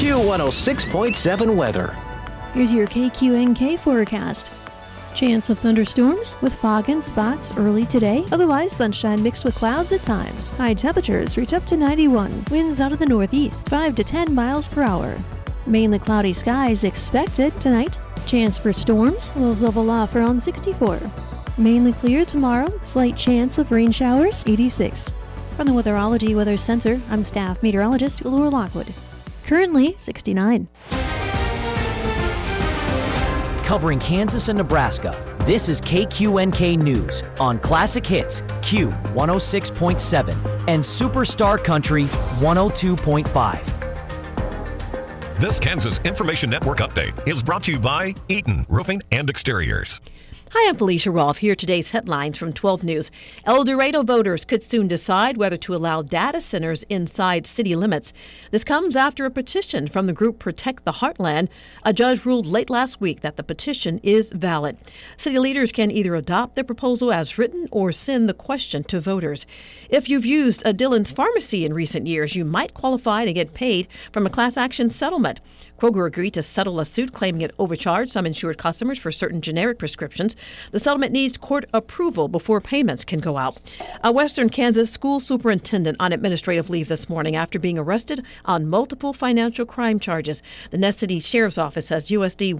Q106.7 weather. Here's your KQNK forecast. Chance of thunderstorms with fog and spots early today. Otherwise, sunshine mixed with clouds at times. High temperatures reach up to 91. Winds out of the northeast, 5 to 10 miles per hour. Mainly cloudy skies expected tonight. Chance for storms, lows level off around 64. Mainly clear tomorrow. Slight chance of rain showers, 86. From the Weatherology Weather Center, I'm staff meteorologist Laura Lockwood. Currently 69. Covering Kansas and Nebraska, this is KQNK News on Classic Hits Q106.7 and Superstar Country 102.5. This Kansas Information Network update is brought to you by Eaton Roofing and Exteriors. Hi, I'm Felicia Rolfe. Here are today's headlines from 12 News. El Dorado voters could soon decide whether to allow data centers inside city limits. This comes after a petition from the group Protect the Heartland. A judge ruled late last week that the petition is valid. City leaders can either adopt the proposal as written or send the question to voters. If you've used a Dillon's Pharmacy in recent years, you might qualify to get paid from a class action settlement. Kroger agreed to settle a suit claiming it overcharged some insured customers for certain generic prescriptions. The settlement needs court approval before payments can go out. A Western Kansas school superintendent on administrative leave this morning after being arrested on multiple financial crime charges. The Ness City Sheriff's Office says USD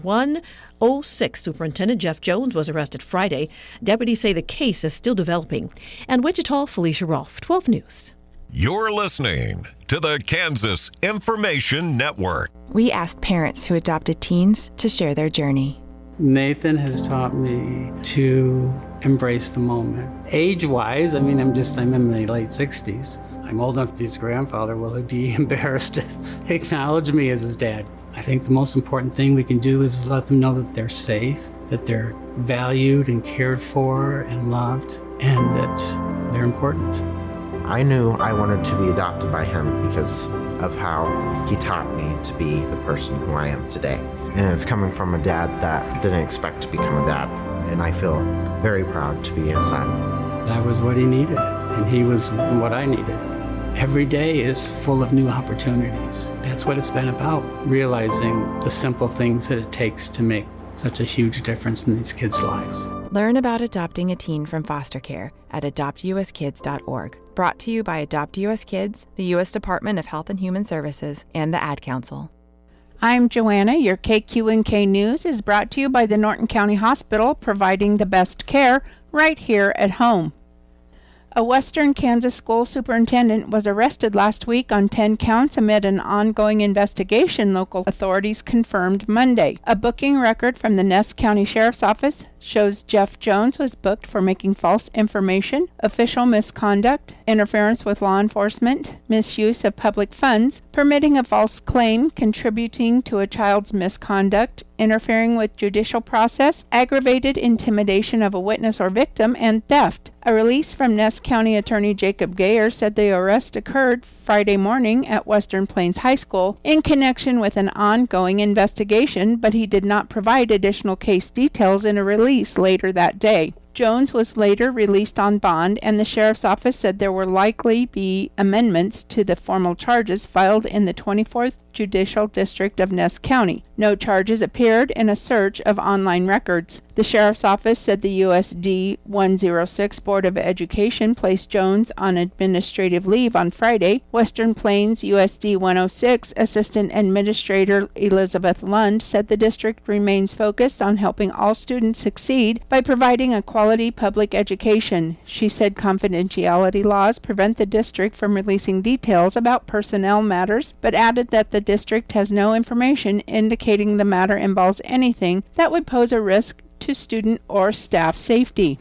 106 Superintendent Jeff Jones was arrested Friday. Deputies say the case is still developing. And Wichita, Felicia Rolfe, 12 News. You're listening to the Kansas Information Network. We asked parents who adopted teens to share their journey. Nathan has taught me to embrace the moment. Age-wise, I'm in my late 60s. I'm old enough to be his grandfather. Will he be embarrassed to acknowledge me as his dad? I think the most important thing we can do is let them know that they're safe, that they're valued and cared for and loved, and that they're important. I knew I wanted to be adopted by him because of how he taught me to be the person who I am today. And it's coming from a dad that didn't expect to become a dad. And I feel very proud to be his son. I was what he needed, and he was what I needed. Every day is full of new opportunities. That's what it's been about, realizing the simple things that it takes to make such a huge difference in these kids' lives. Learn about adopting a teen from foster care at adoptuskids.org. Brought to you by Adopt US Kids, the U.S. Department of Health and Human Services, and the Ad Council. I'm Joanna. Your KQNK News is brought to you by the Norton County Hospital, providing the best care right here at home. A Western Kansas school superintendent was arrested last week on 10 counts amid an ongoing investigation, local authorities confirmed Monday. A booking record from the Ness County Sheriff's Office shows Jeff Jones was booked for making false information, official misconduct, interference with law enforcement, misuse of public funds, permitting a false claim, contributing to a child's misconduct, interfering with judicial process, aggravated intimidation of a witness or victim, and theft. A release from Ness County Attorney Jacob Gayer said the arrest occurred Friday morning at Western Plains High School in connection with an ongoing investigation, but he did not provide additional case details in a release later that day. Jones was later released on bond, and the sheriff's office said there will likely be amendments to the formal charges filed in the 24th Judicial District of Ness County. No charges appeared in a search of online records. The sheriff's office said the USD 106 Board of Education placed Jones on administrative leave on Friday. Western Plains USD 106 Assistant Administrator Elizabeth Lund said the district remains focused on helping all students succeed by providing a quality public education. She said confidentiality laws prevent the district from releasing details about personnel matters, but added that the district has no information indicating the matter involves anything that would pose a risk to student or staff safety.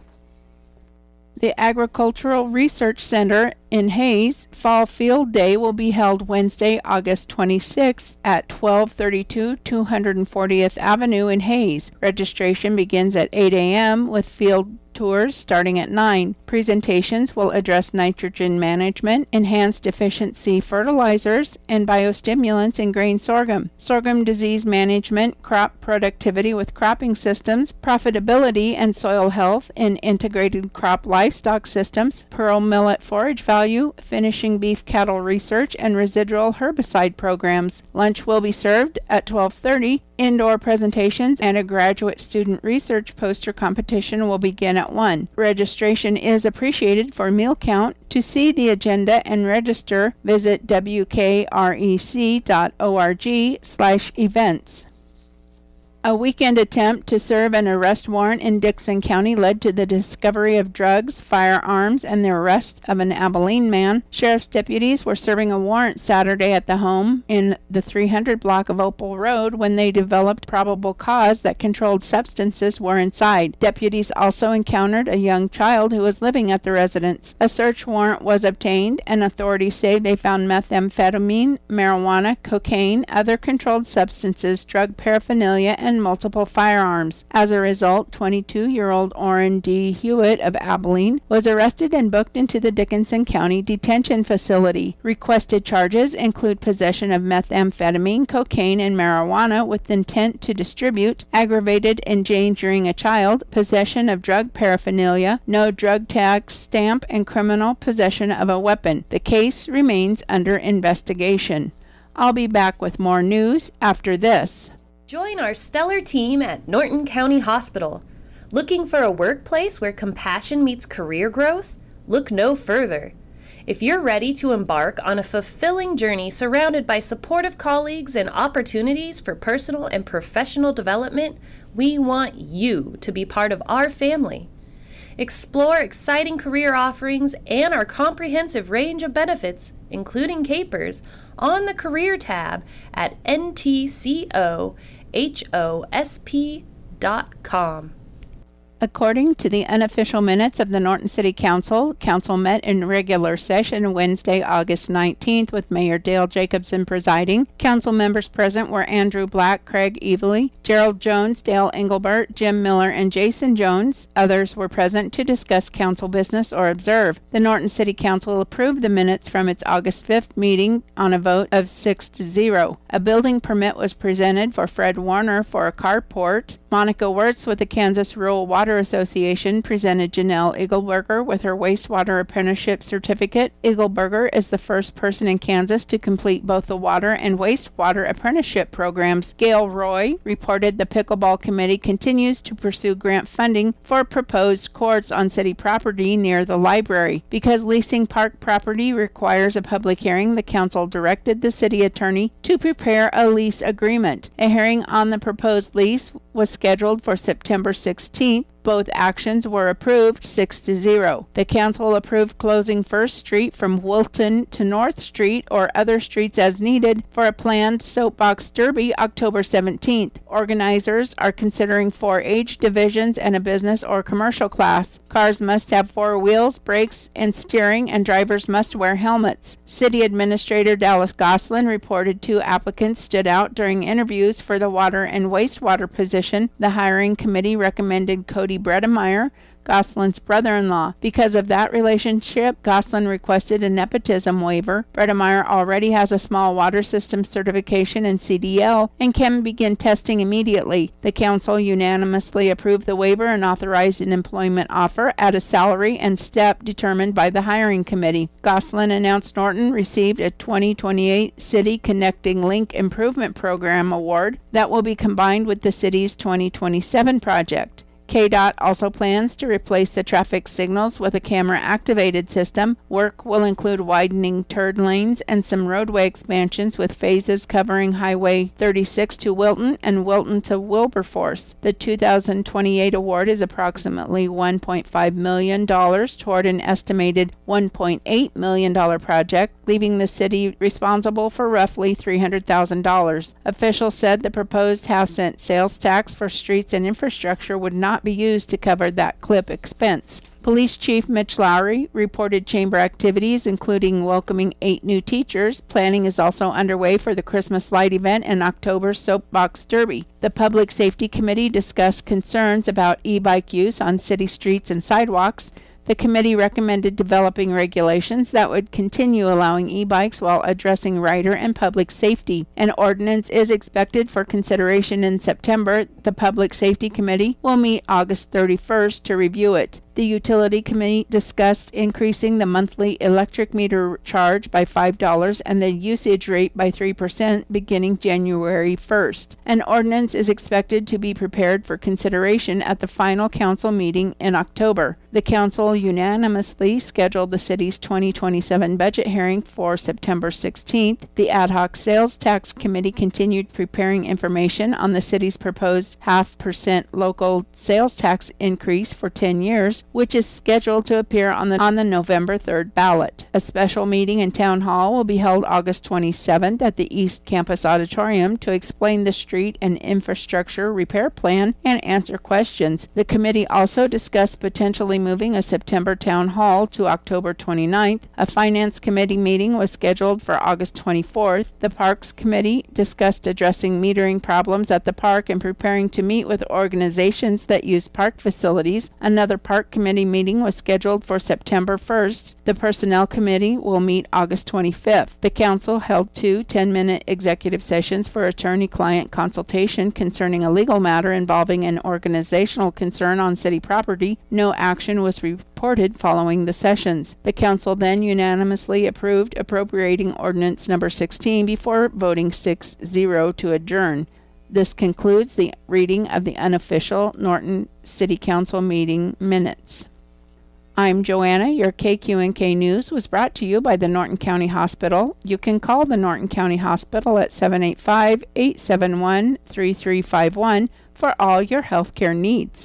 The Agricultural Research Center in Hayes Fall Field Day will be held Wednesday, August 26th at 1232 240th Avenue in Hayes. Registration begins at 8 a.m. with field tours starting at 9. Presentations will address nitrogen management, enhanced efficiency fertilizers, and biostimulants in grain sorghum, sorghum disease management, crop productivity with cropping systems, profitability and soil health in integrated crop livestock systems, pearl millet forage value value, finishing beef cattle research, and residual herbicide programs. Lunch will be served at 12:30. Indoor presentations and a graduate student research poster competition will begin at 1. Registration is appreciated for meal count. To see the agenda and register, visit wkrec.org/events. A weekend attempt to serve an arrest warrant in Dixon County led to the discovery of drugs, firearms, and the arrest of an Abilene man. Sheriff's deputies were serving a warrant Saturday at the home in the 300 block of Opal Road when they developed probable cause that controlled substances were inside. Deputies also encountered a young child who was living at the residence. A search warrant was obtained, and authorities say they found methamphetamine, marijuana, cocaine, other controlled substances, drug paraphernalia, and multiple firearms. As a result, 22-year-old Orrin D. Hewitt of Abilene was arrested and booked into the Dickinson County Detention Facility. Requested charges include possession of methamphetamine, cocaine, and marijuana with intent to distribute, aggravated endangering a child, possession of drug paraphernalia, no drug tax stamp, and criminal possession of a weapon. The case remains under investigation. I'll be back with more news after this. Join our stellar team at Norton County Hospital. Looking for a workplace where compassion meets career growth? Look no further. If you're ready to embark on a fulfilling journey surrounded by supportive colleagues and opportunities for personal and professional development, we want you to be part of our family. Explore exciting career offerings and our comprehensive range of benefits, including capers, on the Career tab at ntcohosp.com. According to the unofficial minutes of the Norton City Council, Council met in regular session Wednesday, August 19th with Mayor Dale Jacobson presiding. Council members present were Andrew Black, Craig Evely, Gerald Jones, Dale Engelbert, Jim Miller, and Jason Jones. Others were present to discuss council business or observe. The Norton City Council approved the minutes from its August 5th meeting on a vote of 6-0. A building permit was presented for Fred Warner for a carport. Monica Wirtz with the Kansas Rural Water Association presented Janelle Eagleberger with her wastewater apprenticeship certificate. Eagleberger is the first person in Kansas to complete both the water and wastewater apprenticeship programs. Gail Roy reported the pickleball committee continues to pursue grant funding for proposed courts on city property near the library. Because leasing park property requires a public hearing, the council directed the city attorney to prepare a lease agreement. A hearing on the proposed lease was scheduled for September 16th. Both actions were approved 6-0. The council approved closing First Street from Wilton to North Street or other streets as needed for a planned soapbox derby October 17th. Organizers are considering 4 age divisions and a business or commercial class. Cars must have 4 wheels, brakes, and steering, and drivers must wear helmets. City Administrator Dallas Goslin reported 2 applicants stood out during interviews for the water and wastewater position. The hiring committee recommended Cody Bredemeyer, Goslin's brother-in-law. Because of that relationship, Goslin requested a nepotism waiver. Bredemeyer already has a small water system certification in CDL and can begin testing immediately. The council unanimously approved the waiver and authorized an employment offer at a salary and step determined by the hiring committee. Goslin announced Norton received a 2028 City Connecting Link Improvement Program award that will be combined with the city's 2027 project. KDOT also plans to replace the traffic signals with a camera-activated system. Work will include widening turn lanes and some roadway expansions with phases covering Highway 36 to Wilton and Wilton to Wilberforce. The 2028 award is approximately $1.5 million toward an estimated $1.8 million project, leaving the city responsible for roughly $300,000. Officials said the proposed half-cent sales tax for streets and infrastructure would not be used to cover that CLIP expense. Police Chief Mitch Lowry reported chamber activities, including welcoming 8 new teachers. Planning is also underway for the Christmas light event and October soapbox derby. The Public Safety Committee discussed concerns about e-bike use on city streets and sidewalks. The committee recommended developing regulations that would continue allowing e-bikes while addressing rider and public safety. An ordinance is expected for consideration in September. The Public Safety Committee will meet August 31st to review it. The Utility Committee discussed increasing the monthly electric meter charge by $5 and the usage rate by 3% beginning January 1st. An ordinance is expected to be prepared for consideration at the final council meeting in October. The council unanimously scheduled the city's 2027 budget hearing for September 16th. The Ad hoc Sales Tax Committee continued preparing information on the city's proposed 0.5% local sales tax increase for 10 years, which is scheduled to appear on the November 3rd ballot. A special meeting in Town Hall will be held August 27th at the East Campus Auditorium to explain the street and infrastructure repair plan and answer questions. The committee also discussed potentially moving a September Town Hall to October 29th. A Finance Committee meeting was scheduled for August 24th. The Parks Committee discussed addressing metering problems at the park and preparing to meet with organizations that use park facilities. Another Park Committee meeting was scheduled for September 1st. The Personnel Committee will meet August 25th. The Council held 2 10-minute executive sessions for attorney-client consultation concerning a legal matter involving an organizational concern on city property. No action was reported following the sessions. The Council then unanimously approved appropriating Ordinance Number 16 before voting 6-0 to adjourn. This concludes the reading of the unofficial Norton City Council meeting minutes. I'm Joanna. Your KQNK News was brought to you by the Norton County Hospital. You can call the Norton County Hospital at 785-871-3351 for all your healthcare needs.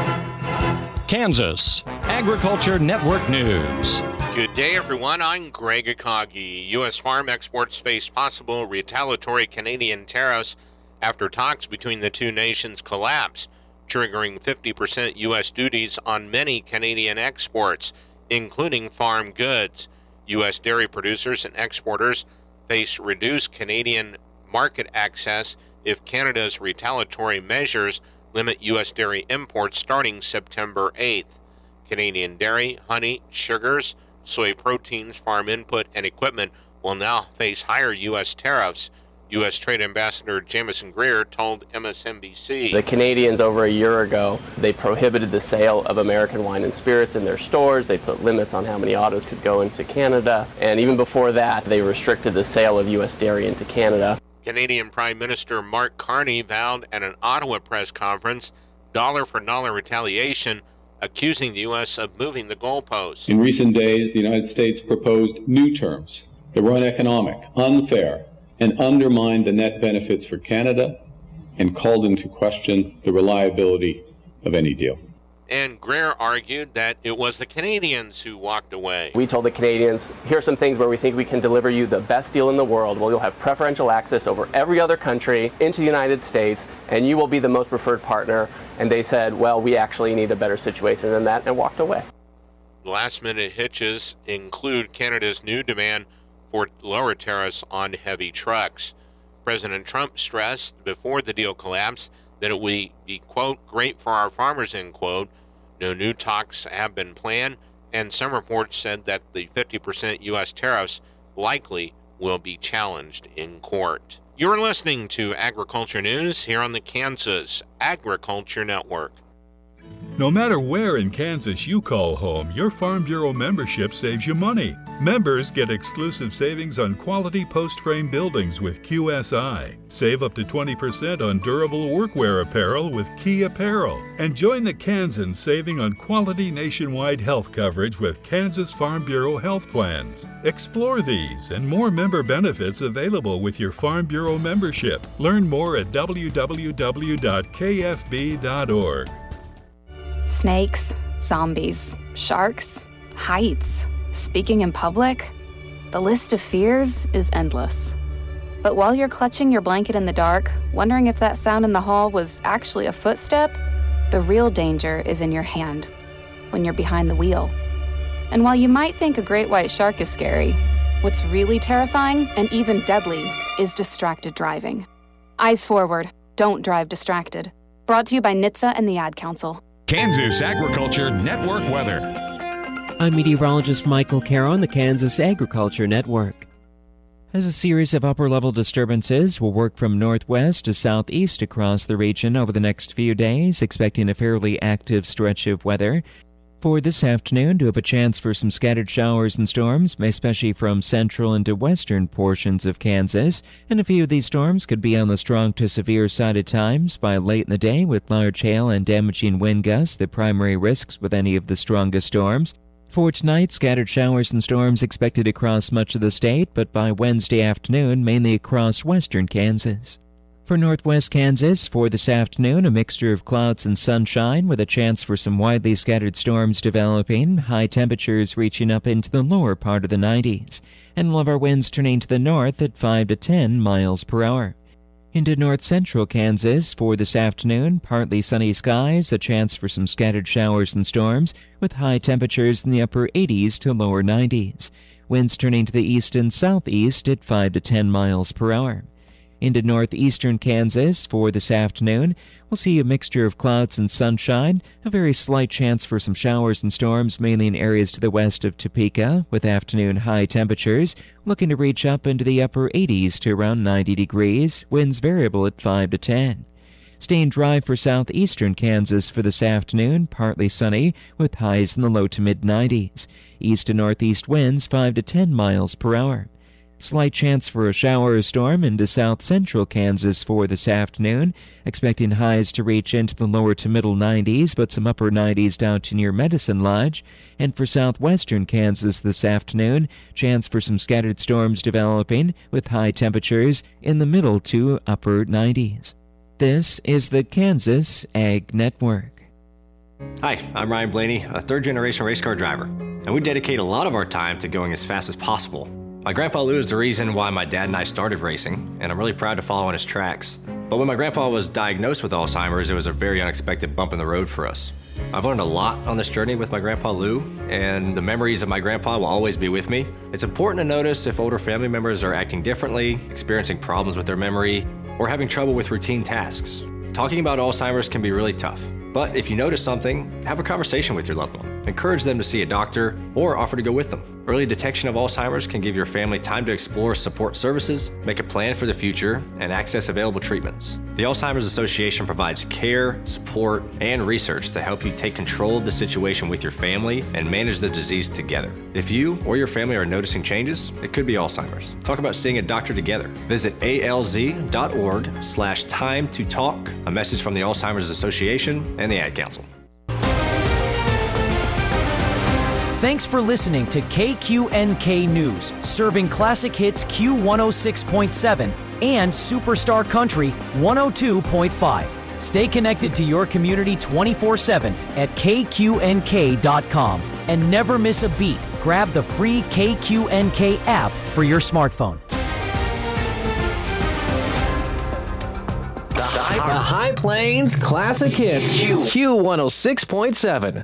Kansas Agriculture Network News. Good day, everyone. I'm Greg Akagi. U.S. farm exports face possible retaliatory Canadian tariffs after talks between the two nations collapse, triggering 50% U.S. duties on many Canadian exports, including farm goods. U.S. dairy producers and exporters face reduced Canadian market access if Canada's retaliatory measures limit U.S. dairy imports starting September 8th. Canadian dairy, honey, sugars, soy proteins, farm input, and equipment will now face higher U.S. tariffs. U.S. Trade Ambassador Jamison Greer told MSNBC. The Canadians over a year ago, they prohibited the sale of American wine and spirits in their stores. They put limits on how many autos could go into Canada. And even before that, they restricted the sale of U.S. dairy into Canada. Canadian Prime Minister Mark Carney vowed at an Ottawa press conference dollar-for-dollar retaliation, accusing the U.S. of moving the goalposts. In recent days, the United States proposed new terms that were uneconomic, unfair, and undermined the net benefits for Canada and called into question the reliability of any deal. And Greer argued that it was the Canadians who walked away. We told the Canadians, here are some things where we think we can deliver you the best deal in the world. Well, you'll have preferential access over every other country into the United States, and you will be the most preferred partner. And they said, well, we actually need a better situation than that, and walked away. Last-minute hitches include Canada's new demand for lower tariffs on heavy trucks. President Trump stressed before the deal collapsed that it would be, quote, great for our farmers, end quote. No new talks have been planned, and some reports said that the 50% U.S. tariffs likely will be challenged in court. You're listening to Agriculture News here on the Kansas Agriculture Network. No matter where in Kansas you call home, your Farm Bureau membership saves you money. Members get exclusive savings on quality post-frame buildings with QSI. Save up to 20% on durable workwear apparel with Key Apparel. And join the Kansans saving on quality nationwide health coverage with Kansas Farm Bureau health plans. Explore these and more member benefits available with your Farm Bureau membership. Learn more at www.kfb.org. Snakes, zombies, sharks, heights, speaking in public. The list of fears is endless. But while you're clutching your blanket in the dark, wondering if that sound in the hall was actually a footstep, the real danger is in your hand, when you're behind the wheel. And while you might think a great white shark is scary, what's really terrifying and even deadly is distracted driving. Eyes forward, don't drive distracted. Brought to you by NHTSA and the Ad Council. Kansas Agriculture Network weather. I'm meteorologist Michael Caro on the Kansas Agriculture Network. As a series of upper-level disturbances will work from northwest to southeast across the region over the next few days, expecting a fairly active stretch of weather. For this afternoon, do have a chance for some scattered showers and storms, especially from central into western portions of Kansas. And a few of these storms could be on the strong to severe side at times by late in the day, with large hail and damaging wind gusts the primary risks with any of the strongest storms. For tonight, scattered showers and storms expected across much of the state, but by Wednesday afternoon, mainly across western Kansas. For northwest Kansas, for this afternoon, a mixture of clouds and sunshine with a chance for some widely scattered storms developing, high temperatures reaching up into the lower part of the 90s, and we'll have our winds turning to the north at 5 to 10 miles per hour. Into north-central Kansas, for this afternoon, partly sunny skies, a chance for some scattered showers and storms, with high temperatures in the upper 80s to lower 90s. Winds turning to the east and southeast at 5 to 10 miles per hour. Into northeastern Kansas, for this afternoon, we'll see a mixture of clouds and sunshine, a very slight chance for some showers and storms, mainly in areas to the west of Topeka, with afternoon high temperatures looking to reach up into the upper 80s to around 90 degrees, winds variable at 5 to 10. Staying dry for southeastern Kansas for this afternoon, partly sunny, with highs in the low to mid-90s. East to northeast winds 5 to 10 miles per hour. Slight chance for a shower or storm into south-central Kansas for this afternoon, expecting highs to reach into the lower to middle 90s, but some upper 90s down to near Medicine Lodge. And for southwestern Kansas this afternoon, chance for some scattered storms developing, with high temperatures in the middle to upper 90s. This is the Kansas Ag Network. Hi, I'm Ryan Blaney, a third-generation race car driver, and we dedicate a lot of our time to going as fast as possible. My grandpa Lou is the reason why my dad and I started racing, and I'm really proud to follow in his tracks. But when my grandpa was diagnosed with Alzheimer's, it was a very unexpected bump in the road for us. I've learned a lot on this journey with my grandpa Lou, and the memories of my grandpa will always be with me. It's important to notice if older family members are acting differently, experiencing problems with their memory, or having trouble with routine tasks. Talking about Alzheimer's can be really tough. But if you notice something, have a conversation with your loved one. Encourage them to see a doctor or offer to go with them. Early detection of Alzheimer's can give your family time to explore support services, make a plan for the future, and access available treatments. The Alzheimer's Association provides care, support, and research to help you take control of the situation with your family and manage the disease together. If you or your family are noticing changes, it could be Alzheimer's. Talk about seeing a doctor together. Visit alz.org/time to talk. A message from the Alzheimer's Association and the Ad Council. Thanks for listening to KQNK News, serving classic hits Q106.7 and Superstar Country 102.5. Stay connected to your community 24/7 at kqnk.com and never miss a beat. Grab the free KQNK app for your smartphone. The High Plains Classic Hits Q106.7.